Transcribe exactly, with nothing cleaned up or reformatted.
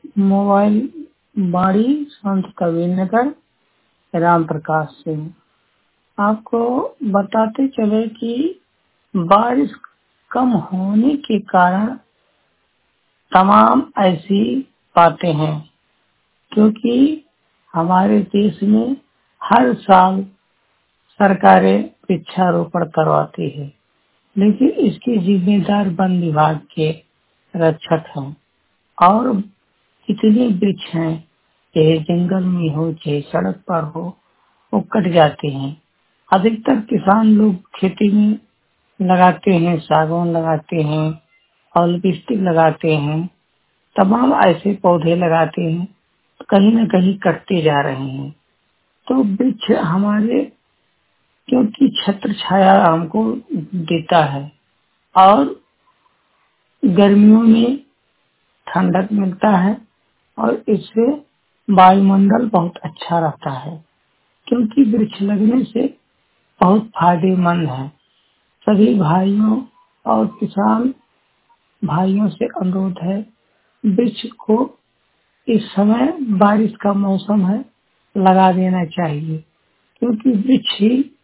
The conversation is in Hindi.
मोबाइल बाड़ी संत कबीरनगर राम प्रकाश सिंह। आपको बताते चले कि बारिश कम होने के कारण तमाम ऐसी बातें हैं, क्योंकि हमारे देश में हर साल सरकारें वृक्षारोपण करवाती है, लेकिन इसके जिम्मेदार वन विभाग के रक्षक हैं। और इतने वृक्ष हैं, चाहे जंगल में हो चाहे सड़क पर हो, वो कट जाते हैं। अधिकतर किसान लोग खेती में लगाते हैं, सागौन लगाते हैं और लिपस्टिक लगाते हैं, तमाम ऐसे पौधे लगाते हैं, कहीं न कहीं कटते जा रहे हैं। तो वृक्ष हमारे क्योंकि छत्र छाया हमको देता है और गर्मियों में ठंडक मिलता है और इससे वायुमंडल बहुत अच्छा रहता है, क्योंकि वृक्ष लगने से बहुत फायदेमंद है। सभी भाइयों और किसान भाइयों से अनुरोध है, वृक्ष को इस समय बारिश का मौसम है लगा देना चाहिए, क्योंकि वृक्ष ही